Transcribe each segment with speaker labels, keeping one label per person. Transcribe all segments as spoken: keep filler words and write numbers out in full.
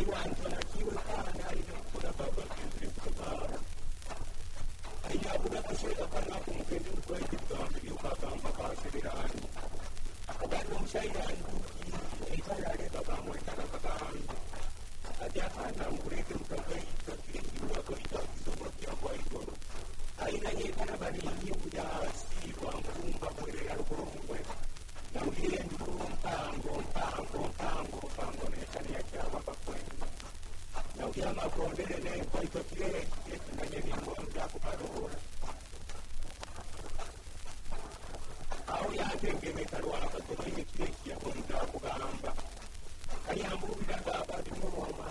Speaker 1: wantu anakiwe kana kuna baba kitu kwa aya buda kaseka kana kumkende kwa kitu kwa kama kwa sirani akabano mshairan ikaya ile baba mmoja na baba aja kana mkureke mkakai kwa kwa kwa kwa kwa hiyo aina hii kana bali ni kuja si kwa mfunga mwele alikuwa na mwile ndio mpango mpango mpango mpango ni kani ya chama kwa kweli na ukiama kuondelea kwa hiyo kile kile ni mwanga kuparura au yake ngemekarwa kwa kile kile ya mwanga kugamba kayambu bila baba ni mwoma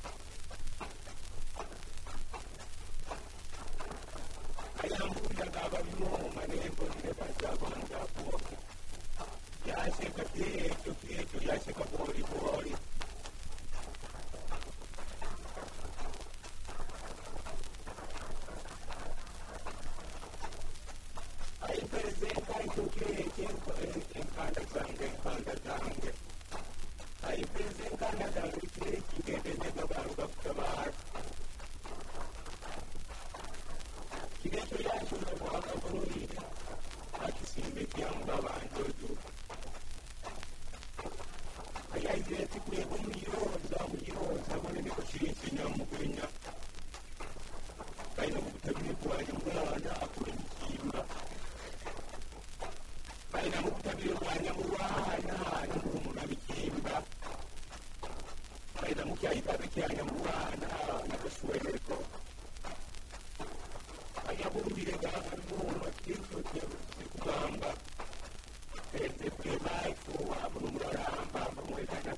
Speaker 1: kayambu bila baba ni mwoma ni mbona kwa mwanga kwa yase kate kete yase kapori pori ai presenta i tuoi che in cada sangue in cada sangue ai presenta la sangue che che deve davvero davvero chi deve ya sulla buona colorita a chi si mettiamo davanti tu ai diretti qui con io da io stavo nelle così segniamo quindi dai non potevi poi andare a quella dai non potevi poi andare a una vicenda dai non potevi poi andare a una persona ai avuti le gambe buono tutto che gamba e se mai fu a un ramba come